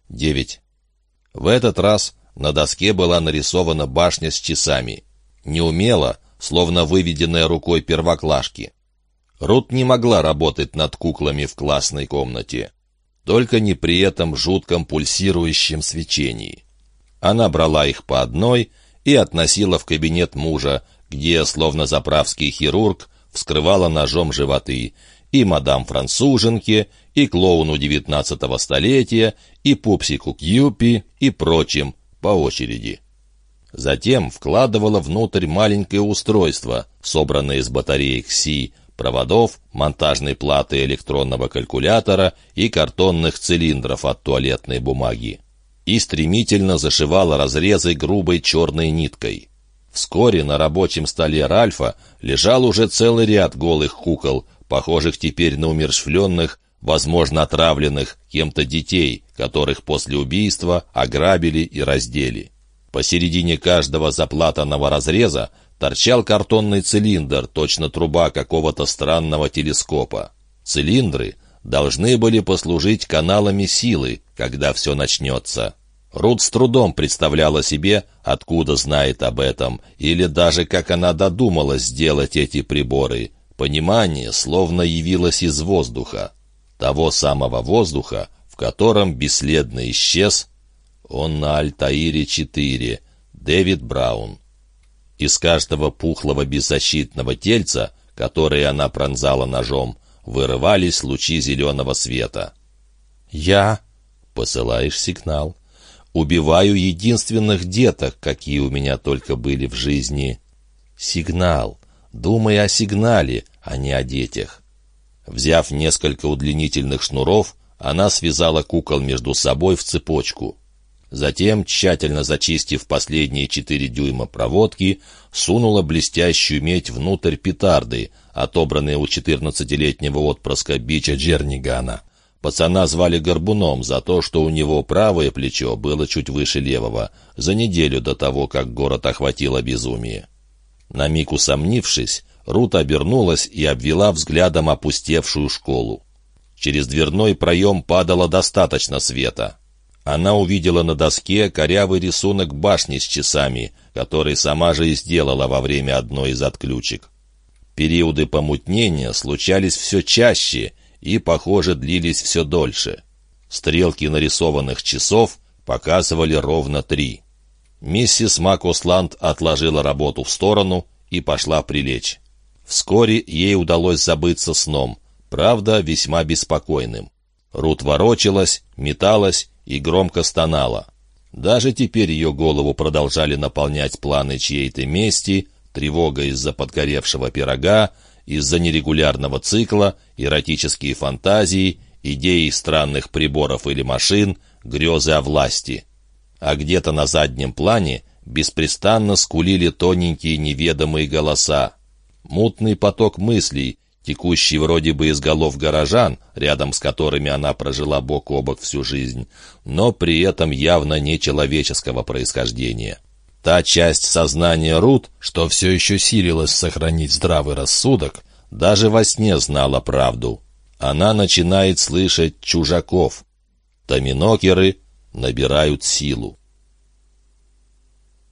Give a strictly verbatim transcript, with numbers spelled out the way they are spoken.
девять. В этот раз на доске была нарисована башня с часами. Неумело, словно выведенная рукой первоклашки. Рут не могла работать над куклами в классной комнате. Только не при этом жутком пульсирующем свечении. Она брала их по одной и относила в кабинет мужа, где, словно заправский хирург, вскрывала ножом животы и мадам-француженке, и клоуну девятнадцатого столетия, и пупсику Кьюпи, и прочим, по очереди. Затем вкладывала внутрь маленькое устройство, собранное из батареек Си, проводов, монтажной платы электронного калькулятора и картонных цилиндров от туалетной бумаги. И стремительно зашивала разрезы грубой черной ниткой. Вскоре на рабочем столе Ральфа лежал уже целый ряд голых кукол, похожих теперь на умерщвленных, возможно, отравленных кем-то детей, которых после убийства ограбили и раздели. Посередине каждого заплатанного разреза торчал картонный цилиндр, точно труба какого-то странного телескопа. Цилиндры должны были послужить каналами силы, когда все начнется. Рут с трудом представляла себе, откуда знает об этом, или даже как она додумалась сделать эти приборы. Понимание словно явилось из воздуха. Того самого воздуха, в котором бесследно исчез он на Альтаире четыре, Дэвид Браун. Из каждого пухлого беззащитного тельца, которое она пронзала ножом, вырывались лучи зеленого света. «Я...» — посылаешь сигнал. «Убиваю единственных деток, какие у меня только были в жизни». Сигнал. Думай о сигнале, а не о детях. Взяв несколько удлинительных шнуров, она связала кукол между собой в цепочку. Затем, тщательно зачистив последние четыре дюйма проводки, сунула блестящую медь внутрь петарды, отобранные у четырнадцатилетнего отпрыска Бича Джернигана. Пацана звали Горбуном за то, что у него правое плечо было чуть выше левого, за неделю до того, как город охватило безумие. На миг усомнившись, Рут обернулась и обвела взглядом опустевшую школу. Через дверной проем падало достаточно света. Она увидела на доске корявый рисунок башни с часами, который сама же и сделала во время одной из отключек. Периоды помутнения случались все чаще и, похоже, длились все дольше. Стрелки нарисованных часов показывали ровно три. Миссис Макосланд отложила работу в сторону и пошла прилечь. Вскоре ей удалось забыться сном, правда, весьма беспокойным. Рут ворочалась, металась и громко стонала. Даже теперь ее голову продолжали наполнять планы чьей-то мести, тревога из-за подгоревшего пирога, из-за нерегулярного цикла, эротические фантазии, идеи странных приборов или машин, грезы о власти. А где-то на заднем плане беспрестанно скулили тоненькие неведомые голоса. Мутный поток мыслей, текущий вроде бы из голов горожан, рядом с которыми она прожила бок о бок всю жизнь, но при этом явно нечеловеческого происхождения. Та часть сознания Рут, что все еще силилась сохранить здравый рассудок, даже во сне знала правду. Она начинает слышать чужаков. Томинокеры набирают силу.